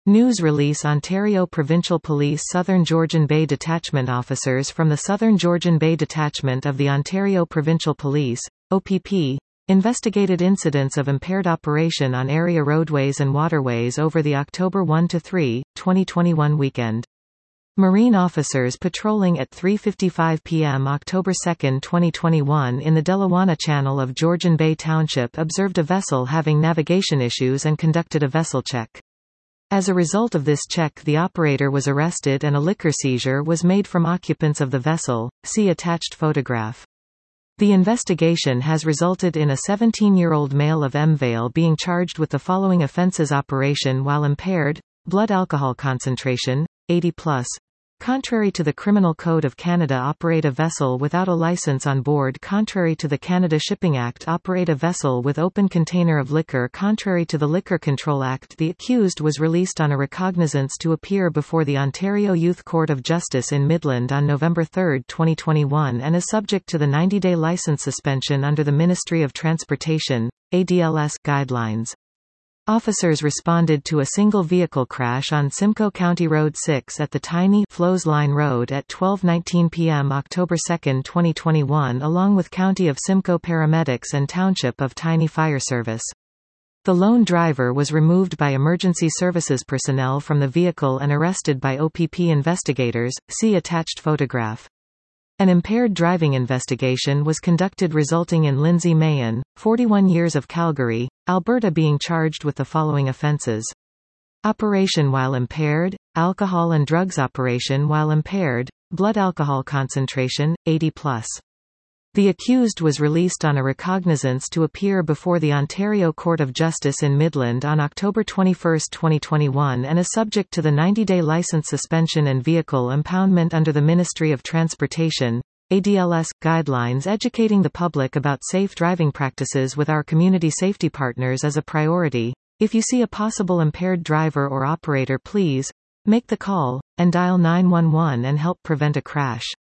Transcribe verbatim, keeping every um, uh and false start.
News release Ontario Provincial Police Southern Georgian Bay Detachment officers from the Southern Georgian Bay Detachment of the Ontario Provincial Police, O P P, investigated incidents of impaired operation on area roadways and waterways over the October first to third, twenty twenty-one weekend. Marine officers patrolling at three fifty-five p m October second twenty twenty-one in the Delawana Channel of Georgian Bay Township observed a vessel having navigation issues and conducted a vessel check. As a result of this check, the operator was arrested and a liquor seizure was made from occupants of the vessel. See attached photograph. The investigation has resulted in a seventeen-year-old male of Mvale being charged with the following offences: operation while impaired, blood alcohol concentration, eighty plus. Contrary to the Criminal Code of Canada, operate a vessel without a licence on board. Contrary to the Canada Shipping Act, operate a vessel with open container of liquor. Contrary to the Liquor Control Act, the accused was released on a recognizance to appear before the Ontario Youth Court of Justice in Midland on November third twenty twenty-one and is subject to the ninety-day licence suspension under the Ministry of Transportation, A D L S, guidelines. Officers responded to a single vehicle crash on Simcoe County Road six at the Tiny Flows Line Road at twelve nineteen p m October second twenty twenty-one along with County of Simcoe paramedics and Township of Tiny Fire Service. The lone driver was removed by emergency services personnel from the vehicle and arrested by O P P investigators. See attached photograph. An impaired driving investigation was conducted resulting in Lindsay Mayen, forty-one years of Calgary, Alberta being charged with the following offences. Operation while impaired, alcohol and drugs. Operation while impaired, blood alcohol concentration, eighty plus. The accused was released on a recognizance to appear before the Ontario Court of Justice in Midland on October twenty-first twenty twenty-one and is subject to the ninety-day licence suspension and vehicle impoundment under the Ministry of Transportation, A D L S, guidelines. Educating the public about safe driving practices with our community safety partners is a priority. If you see a possible impaired driver or operator, please make the call and dial nine one one and help prevent a crash.